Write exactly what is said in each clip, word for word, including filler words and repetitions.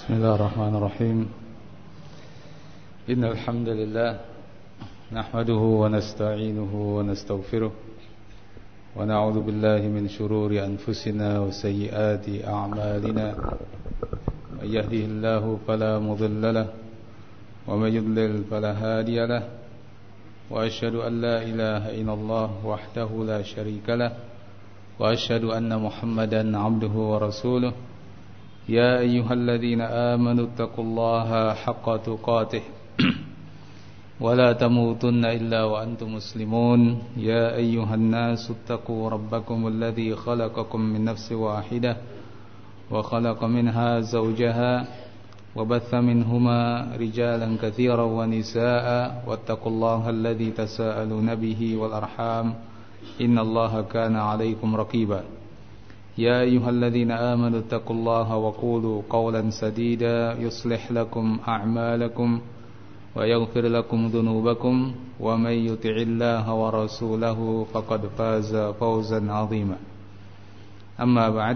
بسم الله الرحمن الرحيم إن الحمد لله نحمده ونستعينه ونستغفره ونعوذ بالله من شرور أنفسنا وسيئات أعمالنا من يهده الله فلا مضل له ومن يضلل فلا هادي له وأشهد أن لا إله إلا الله وحده لا شريك له وأشهد أن محمدا عبده ورسوله يا أيها الذين آمنوا اتقوا الله حق تقاته ولا تموتن إلا وأنتم مسلمون يا أيها الناس اتقوا ربكم الذي خلقكم من نفس واحدة وخلق منها زوجها وبث منهما رجالا كثيرا ونساء واتقوا الله الذي تساءلون به والأرحام إن الله كان عليكم رقيبا يا أيها الذين آمنوا اتقوا الله وقولوا قولا سديدا يصلح لكم أعمالكم ويغفر لكم ذنوبكم ومن يطع الله ورسوله فقد فاز فوزا عظيما أما بعد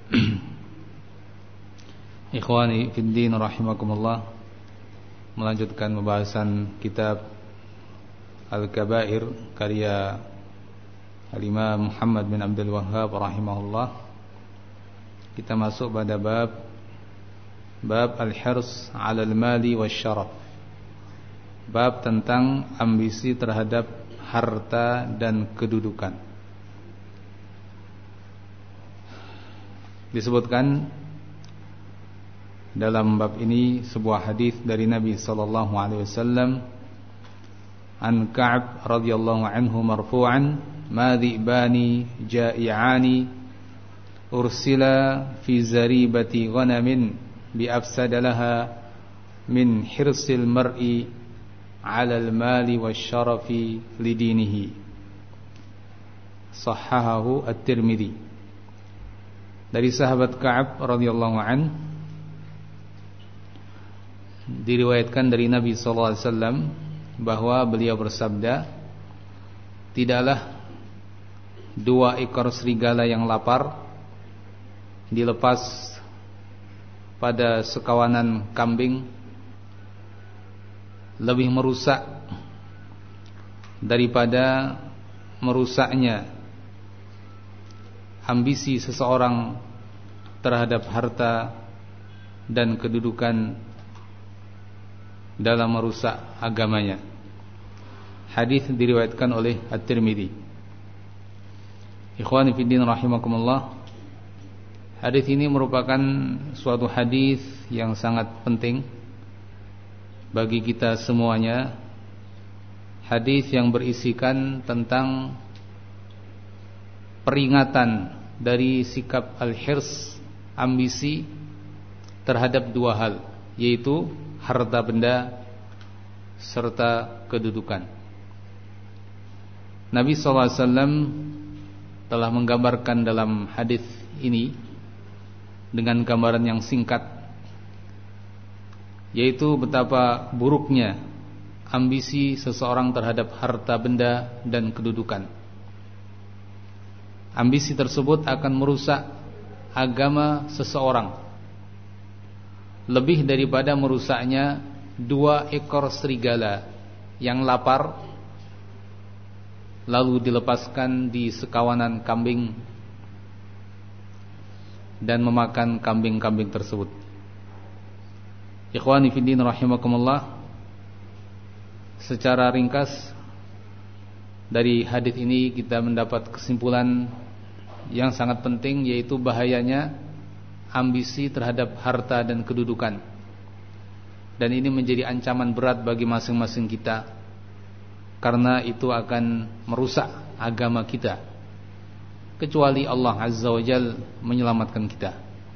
Ikhwani fiddin rahimakumullah, melanjutkan pembahasan kitab Al-Kabair karya Al-Imam Muhammad bin Abdul Wahhab rahimahullah. Kita masuk pada bab Bab al-hirs 'ala al-mali wasyaraf. Bab tentang ambisi terhadap harta dan kedudukan. Disebutkan dalam bab ini sebuah hadis dari Nabi sallallahu alaihi wasallam, an Ka'ab radhiyallahu anhu marfu'an, ma dhi'bani ja'i'ani ursila fi zaribati ghanamin bi afsada laha min hirsil mar'i 'ala al-mali wasyarafi lidinihi. Sahahahu at-Tirmidzi. Dari sahabat Ka'ab radhiyallahu an, diriwayatkan dari Nabi sallallahu alaihi wasallam bahwa beliau bersabda, tidaklah dua ekor serigala yang lapar dilepas pada sekawanan kambing lebih merusak daripada merusaknya ambisi seseorang terhadap harta dan kedudukan dalam merusak agamanya. Hadis diriwayatkan oleh At-Tirmidzi. Ikhwani fiddin rahimakumullah, hadis ini merupakan suatu hadis yang sangat penting bagi kita semuanya. Hadis yang berisikan tentang peringatan dari sikap al-hirs, ambisi terhadap dua hal, yaitu harta benda serta kedudukan. Nabi sallallahu alaihi wasallam telah menggambarkan dalam hadis ini dengan gambaran yang singkat, yaitu betapa buruknya ambisi seseorang terhadap harta benda dan kedudukan. Ambisi tersebut akan merusak agama seseorang lebih daripada merusaknya dua ekor serigala yang lapar lalu dilepaskan di sekawanan kambing dan memakan kambing-kambing tersebut. Ikhwani fiddin rahimakumullah, secara ringkas dari hadis ini kita mendapat kesimpulan yang sangat penting, yaitu bahayanya ambisi terhadap harta dan kedudukan. Dan ini menjadi ancaman berat bagi masing-masing kita, karena itu akan merusak agama kita, kecuali Allah Azza wa Jalla menyelamatkan kita.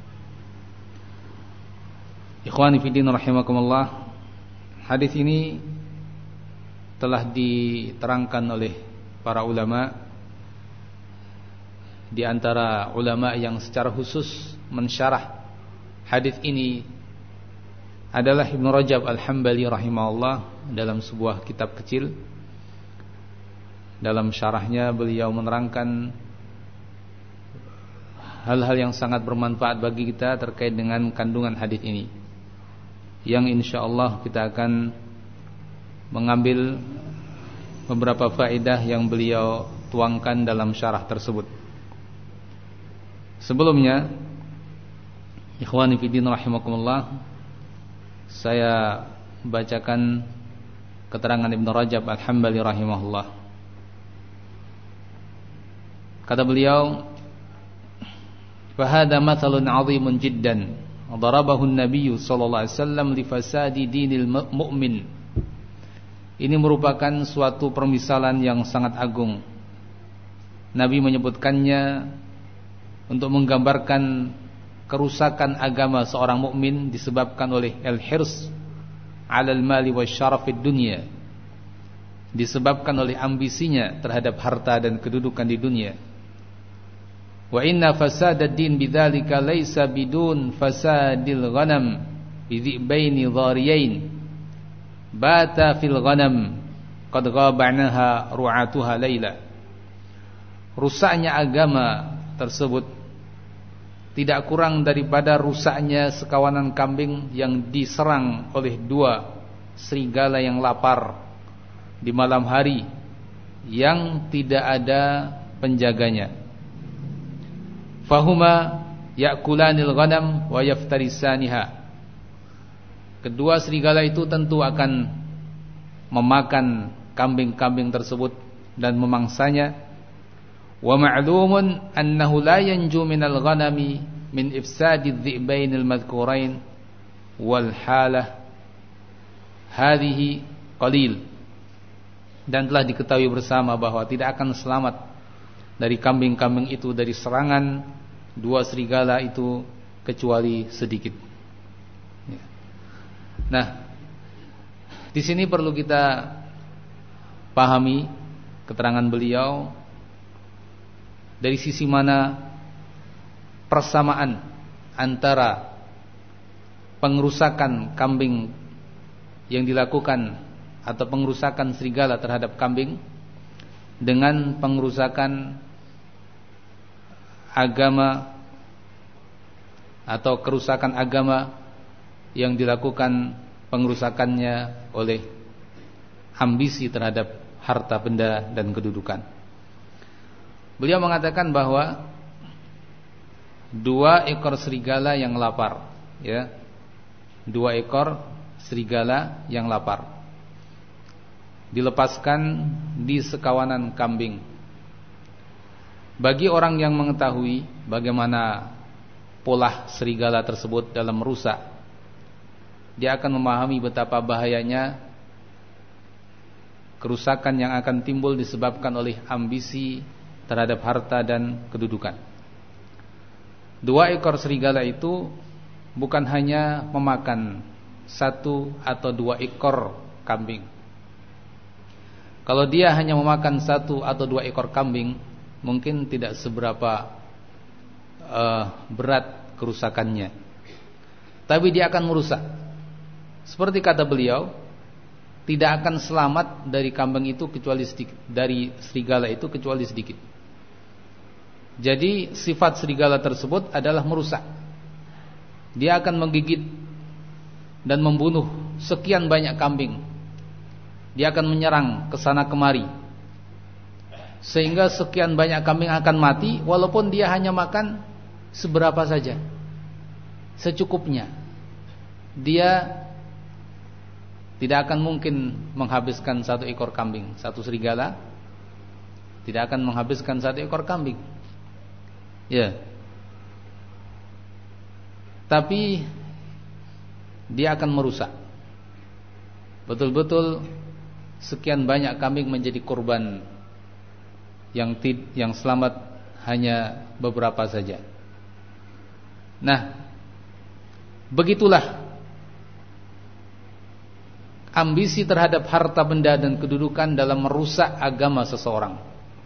Ikhwani fiddin rahimakumullah, hadis ini telah diterangkan oleh para ulama. Di antara ulama yang secara khusus mensyarah hadis ini adalah Ibnu Rajab Al-Hambali rahimahullah dalam sebuah kitab kecil. Dalam syarahnya beliau menerangkan hal-hal yang sangat bermanfaat bagi kita terkait dengan kandungan hadis ini. yang insyaallah kita akan mengambil beberapa faedah yang beliau tuangkan dalam syarah tersebut. Sebelumnya, ikhwani fillah rahimakumullah, saya bacakan keterangan Ibnu Rajab Al-Hambali rahimahullah. Kata beliau, "Fahada mathalun 'azimun jiddan, darabahu an-nabiy sallallahu alaihi wasallam li fasadi dinil mu'min." Ini merupakan suatu permisalan yang sangat agung. Nabi menyebutkannya untuk menggambarkan kerusakan agama seorang mukmin disebabkan oleh al-hirs 'alal mali wasyarafid dunya, disebabkan oleh ambisinya terhadap harta dan kedudukan di dunia. Wa inna fasadad din bidzalika laisa bidun fasadil ghanam bidhibaini dhariyain bata fil ghanam qad ghabanaha ru'atuha laila. Rusaknya agama tersebut tidak kurang daripada rusaknya sekawanan kambing yang diserang oleh dua serigala yang lapar di malam hari yang tidak ada penjaganya. Fahuma ya'kulanil ghanam wa yaftarisaniha. Kedua serigala itu tentu akan memakan kambing-kambing tersebut dan memangsanya. Wa ma'lumun annahu la yanju minal ghanami min ifsadidh dhi'bainil madhkurain wal halah hadhihi qalil. Dan telah diketahui bersama bahwa tidak akan selamat dari kambing-kambing itu dari serangan dua serigala itu kecuali sedikit. Nah, di sini perlu kita pahami keterangan beliau dari sisi mana persamaan antara pengerusakan kambing yang dilakukan atau pengerusakan serigala terhadap kambing dengan pengerusakan agama atau kerusakan agama yang dilakukan pengerusakannya oleh ambisi terhadap harta benda dan kedudukan. Beliau mengatakan bahwa dua ekor serigala yang lapar, ya, dua ekor serigala yang lapar dilepaskan di sekawanan kambing. Bagi orang yang mengetahui bagaimana pola serigala tersebut dalam merusak, dia akan memahami betapa bahayanya kerusakan yang akan timbul disebabkan oleh ambisi terhadap harta dan kedudukan. Dua ekor serigala itu bukan hanya memakan satu atau dua ekor kambing. Kalau dia hanya memakan satu atau dua ekor kambing, mungkin tidak seberapa uh, berat kerusakannya. Tapi dia akan merusak. Seperti kata beliau, tidak akan selamat dari kambing itu kecuali sedikit, dari serigala itu kecuali sedikit. Jadi sifat serigala tersebut adalah merusak. Dia akan menggigit dan membunuh sekian banyak kambing. Dia akan menyerang ke sana kemari, sehingga sekian banyak kambing akan mati walaupun dia hanya makan seberapa saja, secukupnya. Dia tidak akan mungkin menghabiskan satu ekor kambing. Satu serigala tidak akan menghabiskan satu ekor kambing, ya. Tapi dia akan merusak. Betul-betul sekian banyak kambing menjadi korban, yang tid, yang selamat hanya beberapa saja. Nah, begitulah ambisi terhadap harta benda dan kedudukan dalam merusak agama seseorang.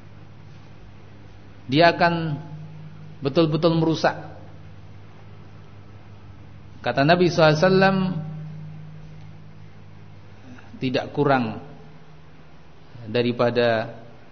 Dia akan betul-betul merusak. Kata Nabi shallallahu alaihi wasallam, tidak kurang daripada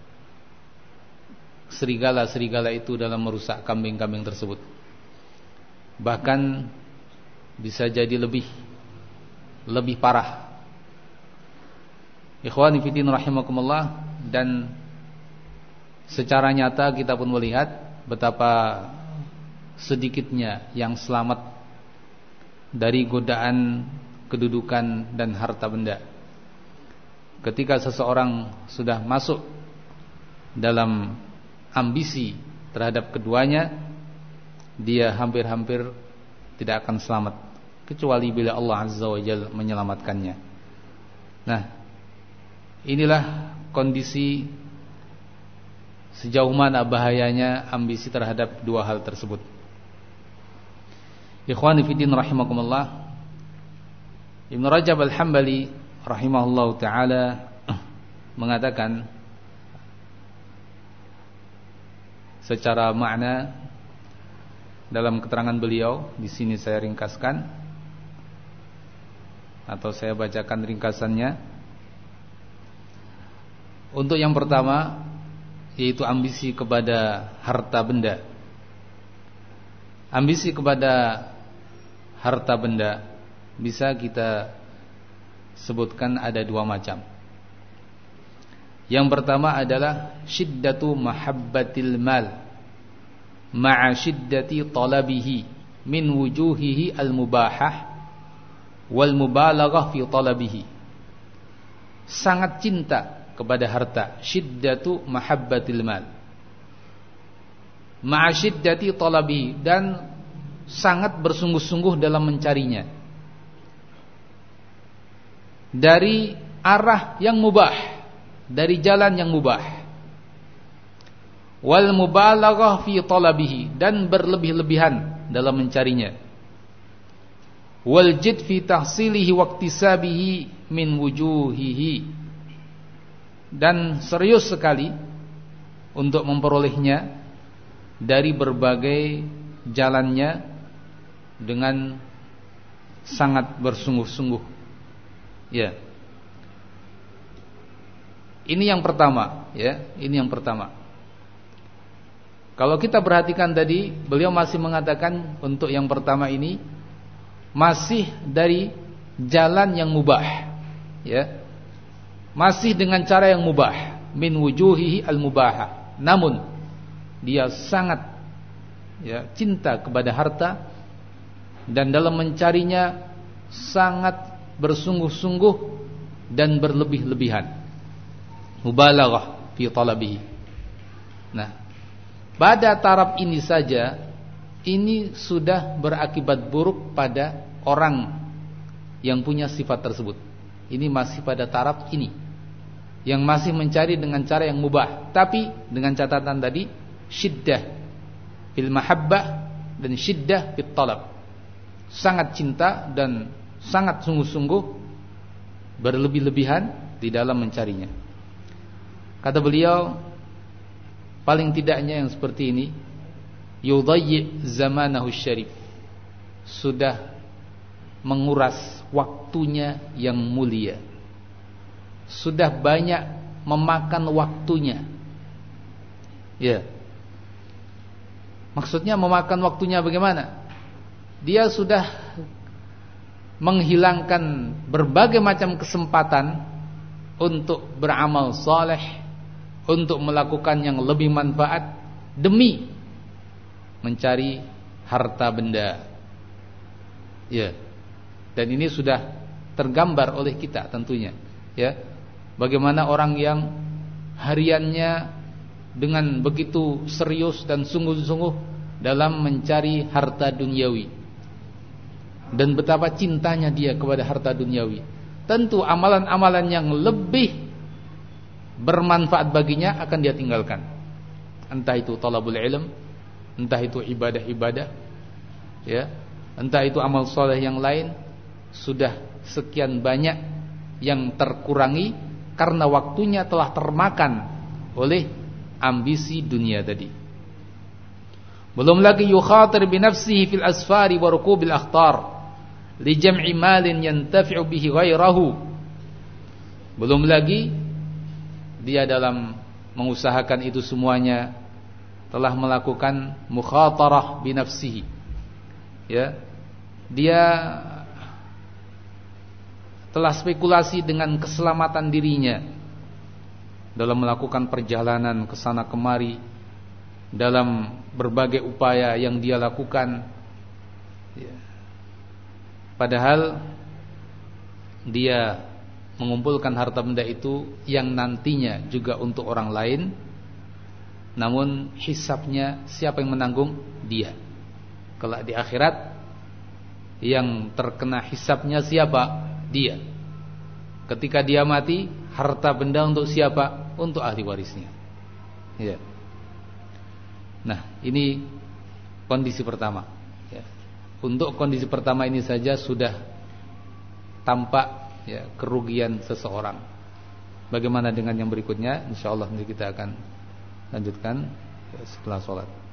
serigala-serigala itu dalam merusak kambing-kambing tersebut. Bahkan bisa jadi lebih lebih parah. Ikhwani fillah rahimakumullah, dan secara nyata kita pun melihat betapa sedikitnya yang selamat dari godaan kedudukan dan harta benda. Ketika seseorang sudah masuk dalam ambisi terhadap keduanya, dia hampir-hampir tidak akan selamat kecuali bila Allah Azza wa Jalla menyelamatkannya. Nah, inilah kondisi sejauh mana bahayanya ambisi terhadap dua hal tersebut. Ikhwani fiddin rahimakumullah, Ibnu Rajab Al-Hambali rahimahullahu taala mengatakan secara makna dalam keterangan beliau, di sini saya ringkaskan atau saya bacakan ringkasannya. Untuk yang pertama, yaitu ambisi kepada harta benda. Ambisi kepada harta benda bisa kita sebutkan ada dua macam. Yang pertama adalah syiddatu mahabbatil mal ma'a syiddati talabihi min wujuhihi al-mubahah wal mubalaghah fi talabihi. Sangat cinta kepada harta, syiddatu mahabbatil mal ma'a syiddati talabihi, dan sangat bersungguh-sungguh dalam mencarinya dari arah yang mubah, dari jalan yang mubah. Wal mubalaghah fi talabihi, dan berlebih-lebihan dalam mencarinya. Wal jid fi tahsilihi wa iktisabihi min wujuhihi, dan serius sekali untuk memperolehnya dari berbagai jalannya dengan sangat bersungguh-sungguh. Ya. Ini yang pertama, ya, ini yang pertama. Kalau kita perhatikan tadi, beliau masih mengatakan untuk yang pertama ini masih dari jalan yang mubah, ya. Masih dengan cara yang mubah, min wujuhihi al-mubahah. Namun dia sangat, ya, cinta kepada harta, dan dalam mencarinya sangat bersungguh-sungguh dan berlebih-lebihan. Mubalaghah fi talabihi. Nah, pada taraf ini saja, ini sudah berakibat buruk pada orang yang punya sifat tersebut. Ini masih pada taraf ini, yang masih mencari dengan cara yang mubah, tapi dengan catatan tadi, syiddah fil mahabbah dan syiddah fit talab. Sangat cinta dan sangat sungguh-sungguh, berlebih-lebihan di dalam mencarinya. Kata beliau, paling tidaknya yang seperti ini yudayyi zamanahu syarif, sudah menguras waktunya yang mulia, sudah banyak memakan waktunya. Ya. Maksudnya memakan waktunya bagaimana? Dia sudah menghilangkan berbagai macam kesempatan untuk beramal saleh, untuk melakukan yang lebih manfaat demi mencari harta benda. Ya. Dan ini sudah tergambar oleh kita tentunya, ya. Bagaimana orang yang hariannya dengan begitu serius dan sungguh-sungguh dalam mencari harta duniawi, dan betapa cintanya dia kepada harta duniawi. Tentu amalan-amalan yang lebih bermanfaat baginya akan dia tinggalkan. Entah itu talabul ilm, entah itu ibadah-ibadah, ya, entah itu amal soleh yang lain. Sudah sekian banyak yang terkurangi karena waktunya telah termakan oleh ambisi dunia tadi. Belum lagi yukhatir bi nafsihi fil asfari wa rukubil akhtar li jam'i malin yantafi'u bihi ghairahu. Belum lagi dia dalam mengusahakan itu semuanya telah melakukan mukhatarah bi nafsihi. Ya. Dia telah spekulasi dengan keselamatan dirinya dalam melakukan perjalanan ke sana kemari, dalam berbagai upaya yang dia lakukan, ya. Padahal dia mengumpulkan harta benda itu yang nantinya juga untuk orang lain, namun hisabnya siapa yang menanggung? Dia. Kelak di akhirat yang terkena hisabnya siapa? Dia. Ketika dia mati, harta benda untuk siapa? Untuk ahli warisnya. Ya. Nah, ini kondisi pertama. Ya. Untuk kondisi pertama ini saja sudah tampak ya kerugian seseorang. Bagaimana dengan yang berikutnya? Insyaallah nanti kita akan lanjutkan setelah sholat.